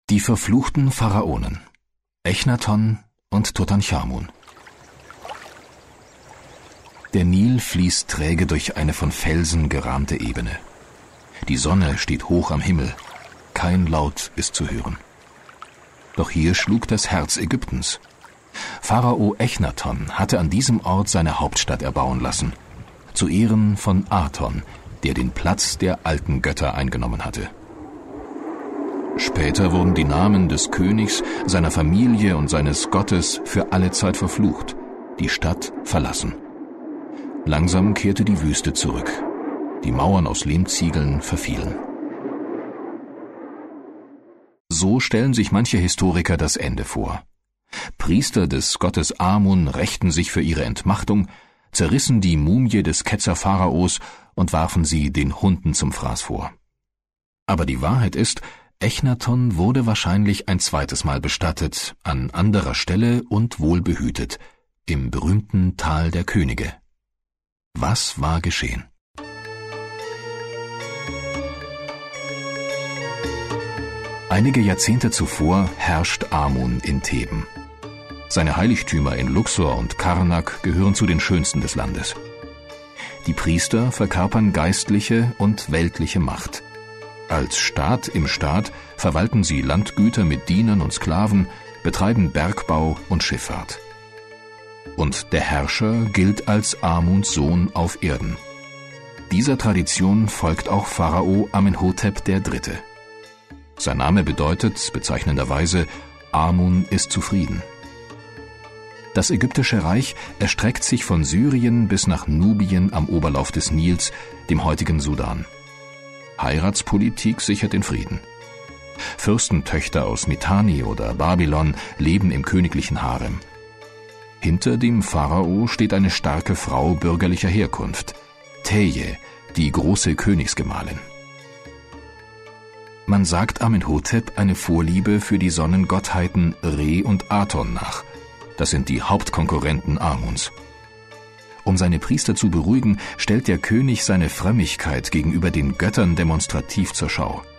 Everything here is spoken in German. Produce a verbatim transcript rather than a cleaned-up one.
Die verfluchten Pharaonen Echnaton und Tutanchamun. Der Nil fließt träge durch eine von Felsen gerahmte Ebene. Die Sonne steht hoch am Himmel, kein Laut ist zu hören. Doch hier schlug das Herz Ägyptens. Pharao Echnaton hatte an diesem Ort seine Hauptstadt erbauen lassen, zu Ehren von Aton, der den Platz der alten Götter eingenommen hatte. Später wurden die Namen des Königs, seiner Familie und seines Gottes für alle Zeit verflucht, die Stadt verlassen. Langsam kehrte die Wüste zurück. Die Mauern aus Lehmziegeln verfielen. So stellen sich manche Historiker das Ende vor. Priester des Gottes Amun rächten sich für ihre Entmachtung, zerrissen die Mumie des Ketzer Pharaos und warfen sie den Hunden zum Fraß vor. Aber die Wahrheit ist, Echnaton wurde wahrscheinlich ein zweites Mal bestattet, an anderer Stelle und wohlbehütet, im berühmten Tal der Könige. Was war geschehen? Einige Jahrzehnte zuvor herrscht Amun in Theben. Seine Heiligtümer in Luxor und Karnak gehören zu den schönsten des Landes. Die Priester verkörpern geistliche und weltliche Macht. Als Staat im Staat verwalten sie Landgüter mit Dienern und Sklaven, betreiben Bergbau und Schifffahrt. Und der Herrscher gilt als Amuns Sohn auf Erden. Dieser Tradition folgt auch Pharao Amenhotep der Dritte. Sein Name bedeutet bezeichnenderweise, Amun ist zufrieden. Das ägyptische Reich erstreckt sich von Syrien bis nach Nubien am Oberlauf des Nils, dem heutigen Sudan. Heiratspolitik sichert den Frieden. Fürstentöchter aus Mitanni oder Babylon leben im königlichen Harem. Hinter dem Pharao steht eine starke Frau bürgerlicher Herkunft, Teye, die große Königsgemahlin. Man sagt Amenhotep eine Vorliebe für die Sonnengottheiten Re und Aton nach. Das sind die Hauptkonkurrenten Amuns. Um seine Priester zu beruhigen, stellt der König seine Frömmigkeit gegenüber den Göttern demonstrativ zur Schau.